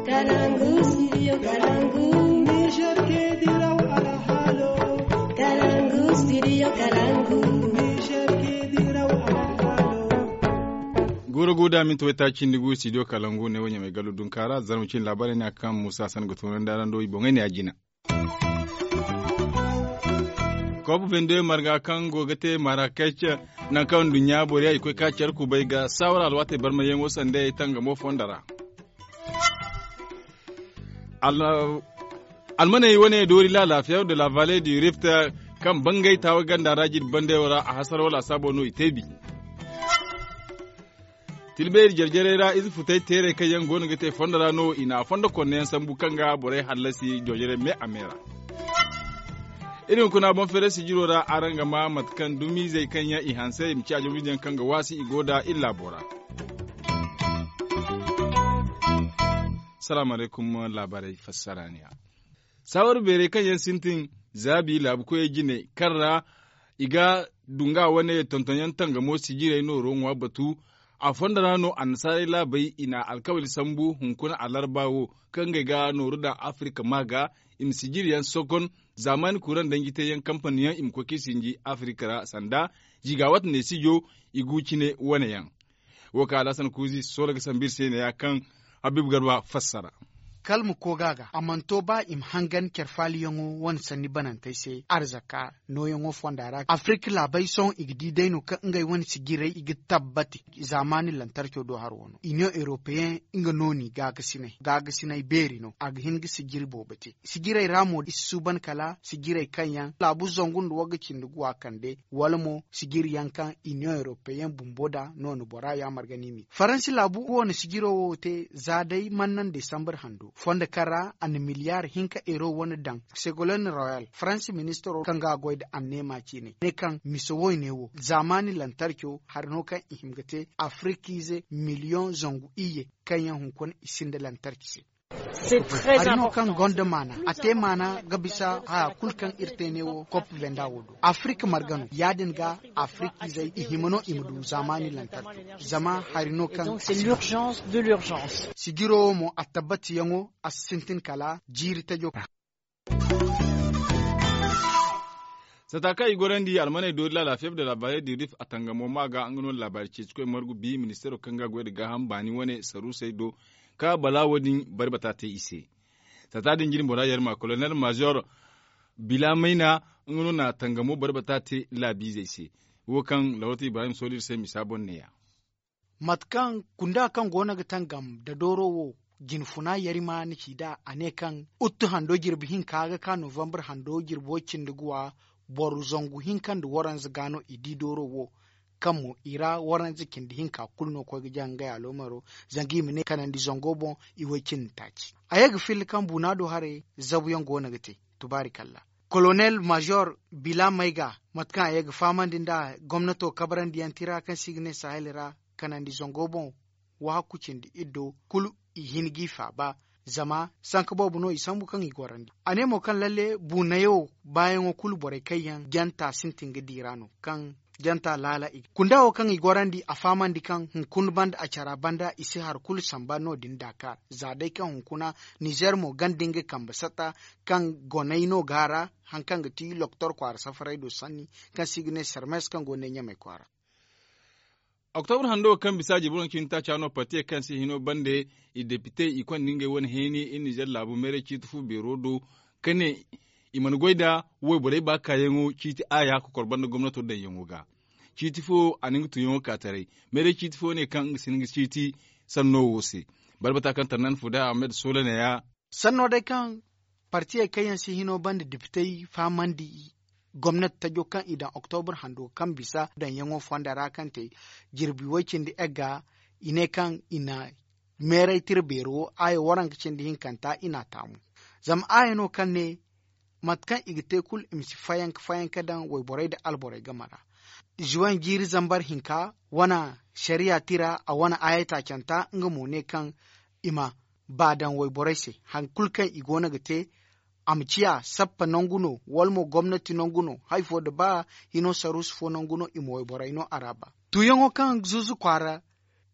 Kalangu, studio Kalangu. Niger ke diraw ala halo. Kalangu, studio Kalangu. Niger ke diraw ala halo. Goro goda min to ta cindigu studio Kalangu ne wanya mai galu dun kara zarmu cin labarin ne kan Musa San gutunan daran do ibonga ne ajina. Kobu bende marga kan gogate Marrakech na kan dunya boriya ikoi kaciyar ku bai ga sawara alwate barma yengo sande tanga mo fondara. Almana yi wani dori la lafiya da la vallée du Rift kan bangai tawa ganda rajid bandewara a hasar wala sabono itebi. Tilber jerjerera izu futai tere kayan gonu gate fondara no ina fonda konne sambu kanga bore halasi jojere me amera. Irin kuna bon fere sigiro da aranga ma matkan dumi zai kanya ihanse imci a jami'in kanga wasi igoda illa bora. Salamu alaikum labarai fassaraniya. Sawar bere kanyan sintin zabi labu ko gine karra iga dunga wane tontonyan tanga mo sigire no ronwa batu a fondara no ansari labai ina alkawali sambu hunkuna alarbawo kanga ga noru da Afrika maga im sigiriyan sokon zaman kuran dangite yan kamfaniyan im koki sinji Afrika ra sanda jigawat ne sijo iguci ne wane yan. Waka alasan kuzi sola sambir sai ne ya kan Habib Garba fassara. Kalmu ko gaga amanto ba im hangan kerfali yongo wan sani banantai se arzaka no yongo fondara Afrika labai son igdi daino ka ngai wani sigire igi tabbati zamani lantarki do har wono Union Européen inga noni gaga sine beri no ag hingi sigiri bobati sigire ramo isuban kala sigire kanya labu zongundu waga cindugu wakande walmo sigiri yankan Union Européen bumboda no bora ya marganimi Faransi labu wona sigiro wote zadai mannan December hando fonda kara an miliyar hinka ero wani dan Ségolène Royal France Minister kanga goid an nema cine ne kan misowoy newo zamani lantarki har no kan ihimgate Afrikize miliyon zongu iye kanyan hunkon isinde lantarki se C'est très Arino important. kan gonda mana ate mana gabisa ha kulkan irtenewo kop venda wodo Afrika margano yadin ga Afrikize ihimono imdu zamani lantarki zama harino kan Donc c'est l'urgence de l'urgence. sigiro mo atabati yango asintin kala jiri tajo Sataka igorandi almane dodla la fièvre de la vallée du Rift atangamo maga angano labar cicko margu bi ministero kanga gwede ga hambani wane saru saido ka bala wadin barbata te ise. Tatadin jirin bora yarma colonel major bila maina angano na tangamo barbata te labi zai se. Wokan lawati Ibrahim Solir sai misabon ne ya. matkan kunda kan gona ga tangam da dorowo ginfuna yarima niki da ane kan uttu hando girbi hin kaga ka November hando girbo cinduguwa boru zongu hin kan da waran gano idi dorowo kanmu ira waran zikin da hin ka kulno ko gijan ga alomaro zangi mine kanan di zongo bon iwakin taci ayaga fil kan bunado hare zabuyan gona gate tubarikallah Colonel Major Bila Maiga matkan ayaga famandin da gwamnato kabaran diyantira kan signe sahilira kanan di zongo bon wa kucin di iddo kul ihingi fa ba zama sanka babu no isambu kan igorandi anemo kan lalle bu na yau bayan kul bore kayan janta sintin dirano kan janta lala kundawo kan igorandi a famandi kan hunkun band a cara banda isi har kul samba no din Dakar zadai kan hunkuna Niger mo gandinge kan basata kan gonaino gara hankan ga ti loktor kwar safarai do sanni kan signe sermes kan gonne nyame kwara October hando kan bisa jiburan kinta chano pati kan si hino bande i depute i kon ninge won heni in Niger labu mere chitufu berodo kane iman goida woy bore ba kayengo chiti aya ko korban gwamnato da yengoga chitufu aningu tuyo katare mere chitufu ne kan siningi chiti sanno wose barbata kan tanan fuda Ahmed Solane ya sanno dai kan parti kayan si hino bande depute famandi gwamnati ta jokan idan Oktobar hando kan bisa dan yango fondara kan te jirbi wakin da ega ine kan ina merai tirbero ay waran kicin da hinkanta ina tamu zam ayano kan ne matkan igite kul imsi fayan kadan wai borai da alborai gamara juwan jiri zambar hinka wana shari'a tira a wana ayata kyanta nga mone kan ima badan wai borai se hankul kan igona gate amciya sappa nonguno walmo gwamnati nonguno haifo da ba hino sarus fo nonguno imo borai no araba tuyongo kan zuzu kwara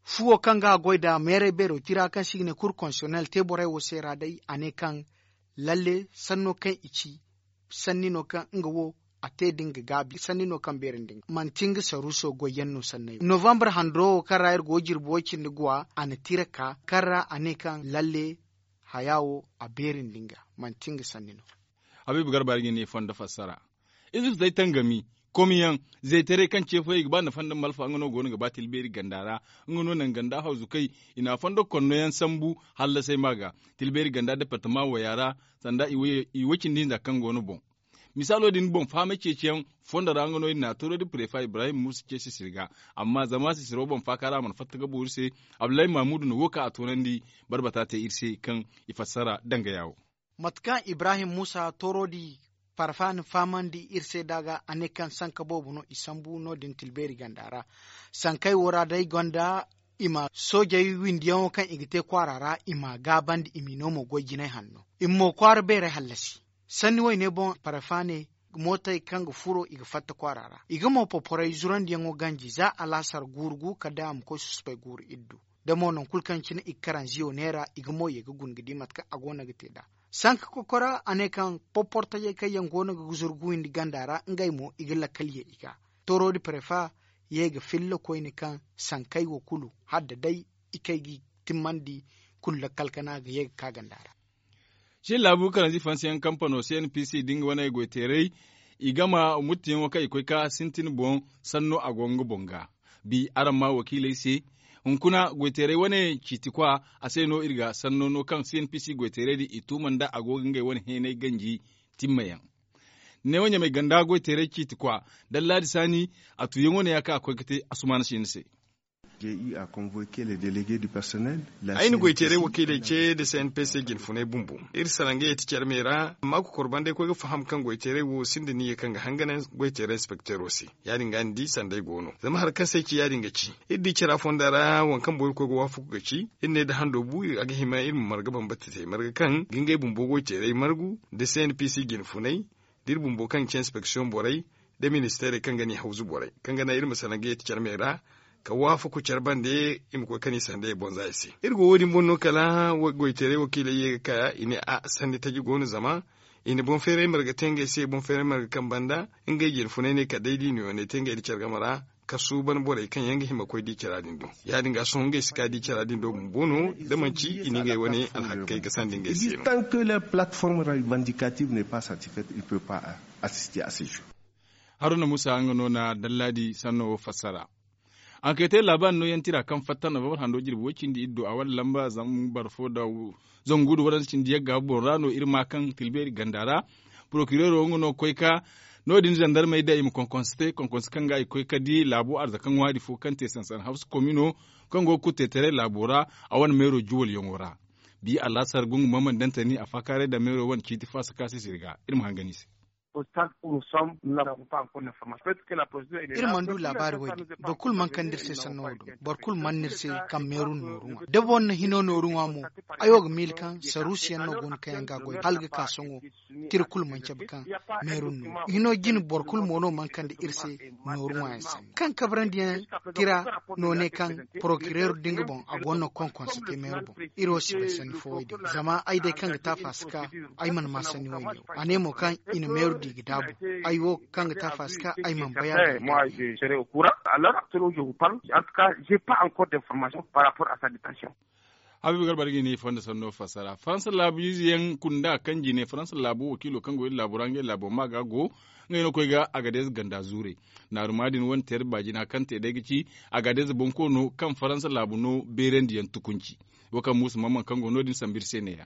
fuwo kan ga goida mere bero tira kan shine kur constitutionnel te borai wo sera dai ane kan lalle sanno kan ici sannino kan ngawo ate dinga gabi sannino kan berin dinga mantinga saruso goyenno sannai november handro karayar gojir bokin digwa ana tiraka karra ane kan lalle hayawo a berin dinga mantinga sannino habibu garba ne fonda fassara izu zai tangami komiyan zai tare kan cefo yi ba na fandan malfa ngano gonu ga batil beri gandara ngano nan ganda hauzu kai ina fando konno yan sambu halla sai maga tilberi ganda departement wa yara sanda iwakin din da kan gonu bon misalo din bon fama ceciyan fonda da ngano ina toro di prefa Ibrahim Musa ce shi sirga amma zama su siro bon fakara man fatta ga burse Abdullahi Mahmudu no woka a tonandi barbata ta irse kan ifassara danga yawo matkan Ibrahim Musa toro di parfan faman di irse daga anekan sanka bobu no isambu no din tilberi gandara sankai wora dai gonda ima sojai windiyan kan igite kwarara ima gaband iminomo gojine hanno immo kwar bere hallasi sanni wai ne bon parfane mota kan furo iga fatta kwarara iga mo popore zuran diyango ganji za alasar gurgu kada am ko suspe gur iddu da monon kulkan cin ikkaran ziyo nera iga mo yega gungidi matka agona giteda sanka kokora anekan poporta ye kayan gona ga guzurgu indi gandara ngai mo igilla kalye iga toro di prefa yega fillo koyni kan sankai wo kulu hadda dai ikaigi timmandi kulla kalkana ga yega ka gandara shi labu kan zi fansiyan kampano CNPC dinga wana go terei igama mutiyen waka ikoi ka sintin bon sanno agongo bonga bi arama wakilai se hunkuna gwetere wane citikwa a sai no irga sanno no kan CNPC gwetere di ituman da agogin gai wani henai ganji timmayan. Ne wanya mai ganda gwetere citikwa dan ladi sani a tuyen wani ya ka akwai kate asumana shi nise. J'ai eu à convoquer les délégués du personnel. Ayin gwetere wakilai ce da CNPC ginfunai bumbu. Ir sarange ya ticar mera maku korban dai ko ga faham kan gwetere wo sinda ni kan ga hanganan gwetere inspector osi. Ya dinga ndi sandai gono. Zama har kan sai ki ya dinga ci. Iddi kira fondara wankan boy ko ga wafu ga ci. Inne da hando bu aga hima ilmu margaban batta tai marga kan gingai bumbu gwetere margu da CNPC ginfunai. Dir bumbu kan inspection borai da ministere kan gani hauzu borai. Kan gana ilmu sarange ya ticar mera ka wafu ku carban da im ko kani sande bonza isi irgo wodi bonno kala goitere wakile ye kaya ine a sande taji gonu zama ine bon fere marga tenge se bon fere marga kan banda inga jin funene ka daidi ne wone tenge di carga mara ka suban bore kan yanga hima koy di caradin do ya dinga songe ska di caradin do bono da manci ine ngai woni alhakkai ka sande ngai se tant que la plateforme revendicative n'est pas satisfaite il peut pas assister à ces jours Haruna Musa ngano na dalladi sanno fassara an kai tai laban no yantira kan fatta na babar hando jirbi wakin di iddo a wal lamba zan barfo da zan gudu wadan cin diya ga borano irma kan tilberi gandara procureur ngono koika no din gendarme da im konkonste kan ga koika di labo arzakan wadi fo kan te sansan house communo kan go ku tetere labora a wan mero juwol yongora bi alasar gungu maman dantani a fakare da mero wan kiti fasa kasi sirga irma hangani se au stade où nous sommes, nous n'avons pas encore l'information. Peut-être que la procédure est irmandu labari wadi bakul man kan dirse sanodo barkul man nirse kam merun norunga debon hino norunga mu ayog milkan sarusiyan no gon kayanga goy halga kasongo tirkul man cabkan merun no hino jin barkul mono man kan irse norunga yasan kan kabrandiyan tira no ne kan procureur dinga bon agonno konkons ke meru bon irosi be san foidi zama ai dai kan ta faska ai man masani wani anemo kan ina meru digidabo aiwo kanga ta faska ai man bayan moi je serai au courant alors selon je vous parle en tout cas j'ai pas encore d'informations par rapport à sa détention Habibu Garbargi ne fonda sanno fasara France labu yiyen kunda kanji ne France labu wakilo kango laburange labo magago ngeno koyga Agadez ganda zure na rumadin won ter bajina kante dagici Agadez bonko no kan France labu no berendi yan tukunci wakan musu mamman kango no din sambir seneya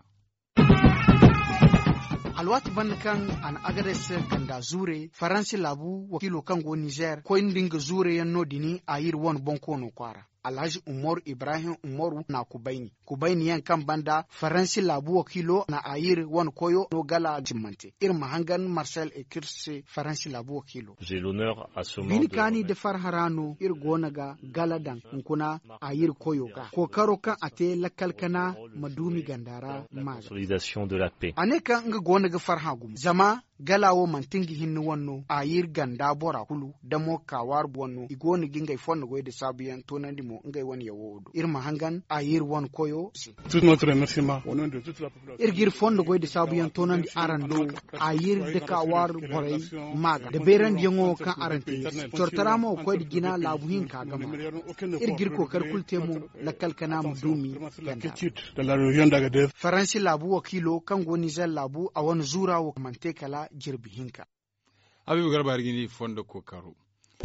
alwati ban kan an Agadez ganda zure faransi labu wakilo kango Niger ko indinga zure yan no dini ayir won bonko no kwara Alhaji Umar Ibrahim Umaru na Kubaini yan kan banda Faransi labu wakilo na ayir wan koyo no gala jimmante. Irma hangan Marcel Ekirse Faransi labu wakilo. J'ai l'honneur à ce moment Bini kani de farharano gonaga galadan nkuna ayir koyo ga. Kokaro kan ate lakalkana madumi gandara maga. Consolidation de la paix. Aneka nga gonaga farhagum. Zama galawo mantingi hinnu wonno ayir ganda bora kulu damo kawar bonno igoni gingay fonno goyde sabiyan tonandi mo ngay won yawodo irma hangan ayir won koyo tout notre remerciement au nom de toute la population irgir fonno goyde sabiyan tonandi arando ayir de kawar boray maga de beran yango kan arante tortaramo koyde gina labu hin ka gama irgir ko karkultemo lakal kana mu dumi de la région d'Agadez faransi labu wakilo kan goni zal labu awon zura wo mantekala jirbi hinka abibu garba argini fondo ko karo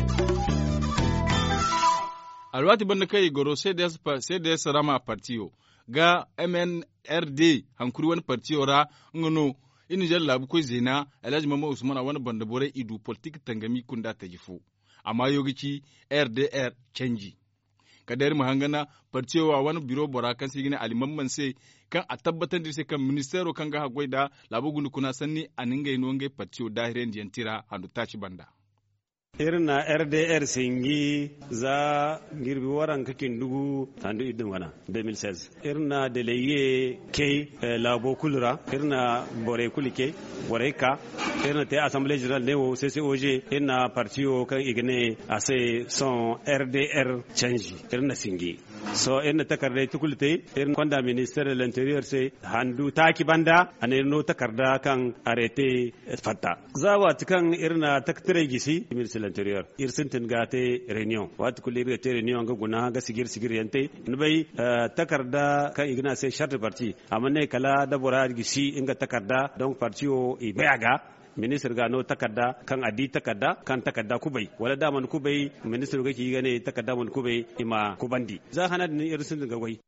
alwati banda kai goro CDS rama partiyo ga MNRD hankuri wani partiyo ra ngono ini jal labu ko zina Alhaji Mama Usman a wani banda bore idu politik tangami kunda ta jifo amma yogici RDR canji kadar mu hangana partiyo wa wani biro bora kan sigine alimamman sai kan a tabbatar da sai kan ministero kan ga hagwai da labu gundu kuna sanni aningai nonge partiyo dahiren jantira handu tashi banda irin na RDR singi za girbi waran kakin dugu tandu idin wana 2016 irin na deleye ke labo kulura irin na bore kulike bore ka irin na te assemblée générale newo CCOG irin na partiyo kan igne ase son RDR change irin na singi so irin na takarda tukulte irin kwanda ministère de l'intérieur se handu taki banda ane no takarda kan arrêté fatta zawa tikan irin na taktare gisi l'intérieur irsintin gate réunion wat kulli gate réunion ga guna ga sigir yante nbai takarda kan igna sai charte parti amane kala da bora gisi inga takarda donc parti o ibaga ministre ga no takarda kan adi takarda kan takarda kubai wala da man kubai ministre ga ki gane takarda man kubai ima kubandi za hana ni irsin ga wai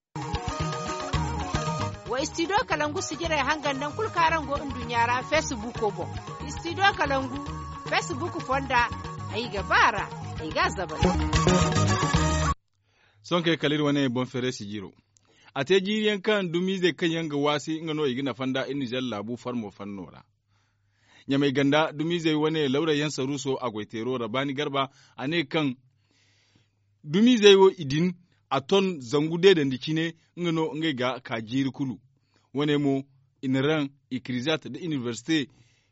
wa studio kalangu sigira hangan nan kulkaran go indunyara facebook ko bo studio kalangu Facebook fonda ai gabara ai gazaba son kai kalir wane bon fere sigiro ate jiriyan kan dumize kan yanga wasi ngano igina fanda inni jallabu farmo fannora nyamai ganda dumize wane laura yan saruso agwaitero rabani garba ane kan dumize wo idin aton zangude da ndikine ngano ngega ka jiri kulu wane mo inran ikrizat da university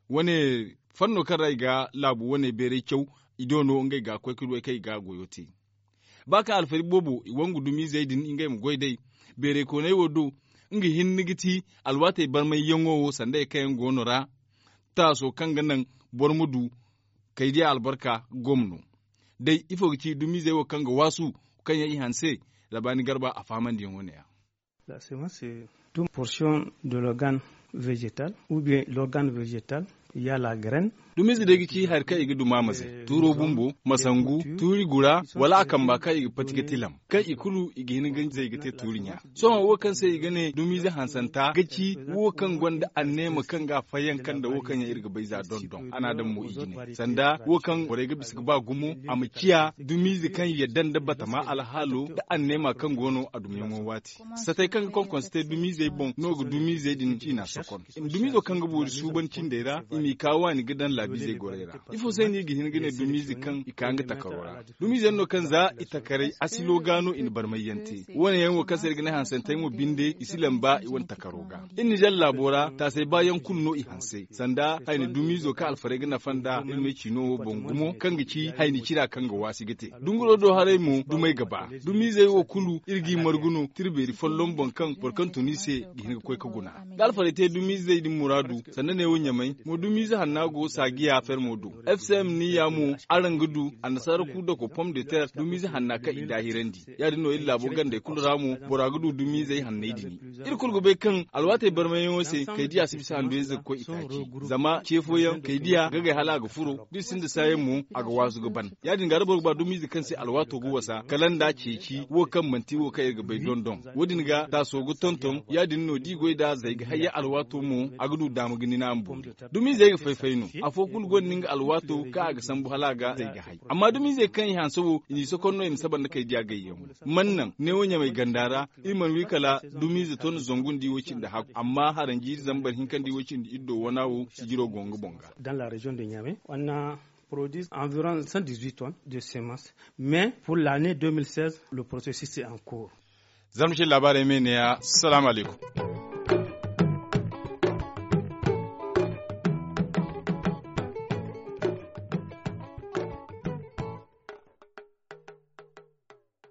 wane fanno kan rai ga labu wane bere kyau idono ngai ga kwai kudu kai ga goyote baka alfari bobo iwangu dumi zaidin ingai mu goidai bere ko nei wodo ngi hinnigiti alwate barmai yango sanda kai gonora ta so kan ganan bormudu kai dia albarka gomno dai ifo gici dumi zai wo kan ga wasu kan yayi hanse labani garba a faman din wone ya la semence c'est une portion de l'organe végétal ou bien l'organe végétal il y a la graine dumizi da gici har kai igi dumamaze turo bumbu masangu turi gura wala kan ba kai igi patike tilam kai ikulu igi hin gan zai gite turinya so wo kan sai igane dumizi hansanta gici wo kan gwanda annema kan ga fayan kan da wo kan ya irga bai za don ana dan mu igine sanda wo kan gore ga bisga ba gumu amkiya dumizi kan ya danda bata ma alhalo da annema kan gono a dumiyan wati satai kan kon konste dumizi bon no gu dumizi din ina sokon dumizo kan ga buri subancin da ira imi kawa ni gidan labize gorera ifo sai ni gihin gine dumizi kan ikanga takarora dumizi no kan za itakare asilo gano in barmayyanti wani yanwo kasar gine hansantai mu binde isilan ba iwan takaroga in jal labora ta sai bayan kunno i hanse sanda haini dumizo ka alfare gina fanda ilme chino bongumo kan gici haini kira kan ga wasi gite dunguro do hare mu dumai gaba dumizi wo kulu irgi marguno tirberi follon bonkan porkan tunise gihin ko ka guna alfare te dumizi din muradu sanda ne wonya mai mu dumizi hannago sagiya fer modu FCM ni ya mu aran gudu a nasarar ku da ko pom de terre dumizi hannaka idahirandi ya dino illa bogan da kullu ramu bora gudu dumizi hannai dini irkul gobe kan alwate barmayen wose kai diya sibisa handu yanzu ko itaki zama cefoyan kai diya gaga hala ga furo duk sun da sayen mu a ga wasu gaban ya dinga rabar ba dumizi kan sai alwato go wasa kalanda ceci wo kan manti wo kai ga bai dondon wodin ga ta so gu tonton ya dinno digo da zai ga hayya alwato mu a gudu damu gini na ambu dumizi ga faifainu afokul gonnin alwato ka ga san buhala ga zai ga hay amma dumi zai kan han sabo ni sokonno im saban da kai dia gayyamu mannan ne wonya mai gandara iman wikala dumi zai ton zongun diwocin da haku amma harangi zambar hinkan diwocin da iddo wanawo sigiro gongo bonga dans la région de Niamey on a produit environ 118 tonnes de semences mais pour l'année 2016 le processus est en cours zamshin labarai mai ne ya assalamu alaikum